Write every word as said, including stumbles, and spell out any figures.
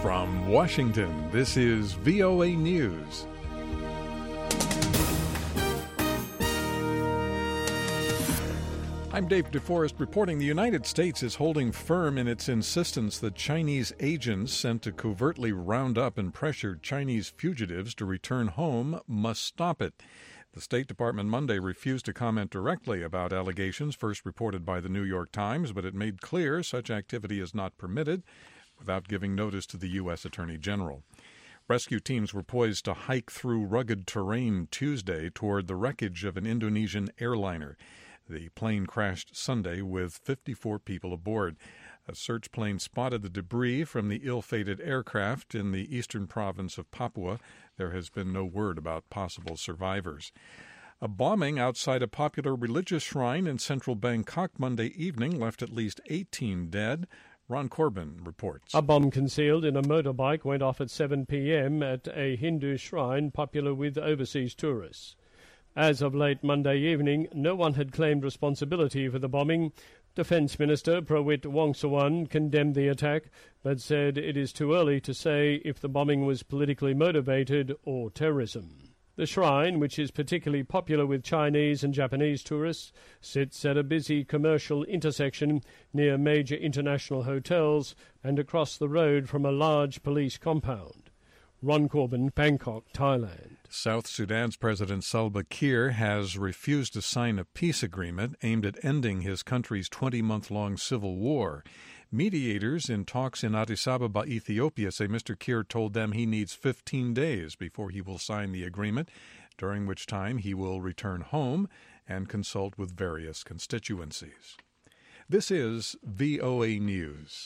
From Washington, this is V O A News. I'm Dave DeForest reporting the United States is holding firm in its insistence that Chinese agents sent to covertly round up and pressure Chinese fugitives to return home must stop it. The State Department Monday refused to comment directly about allegations first reported by the New York Times, but it made clear such activity is not permitted without giving notice to the U S Attorney General. Rescue teams were poised to hike through rugged terrain Tuesday toward the wreckage of an Indonesian airliner. The plane crashed Sunday with fifty-four people aboard. A search plane spotted the debris from the ill-fated aircraft in the eastern province of Papua. There has been no word about possible survivors. A bombing outside a popular religious shrine in central Bangkok Monday evening left at least eighteen dead. Ron Corbin reports. A bomb concealed in a motorbike went off at seven p.m. at a Hindu shrine popular with overseas tourists. As of late Monday evening, no one had claimed responsibility for the bombing. Defence Minister Prawit Wongsuwan condemned the attack, but said it is too early to say if the bombing was politically motivated or terrorism. The shrine, which is particularly popular with Chinese and Japanese tourists, sits at a busy commercial intersection near major international hotels and across the road from a large police compound. Ron Corbin, Bangkok, Thailand. South Sudan's President Salva Kiir has refused to sign a peace agreement aimed at ending his country's twenty-month-long civil war. Mediators in talks in Addis Ababa, Ethiopia, say Mister Kiir told them he needs fifteen days before he will sign the agreement, during which time he will return home and consult with various constituencies. This is V O A News.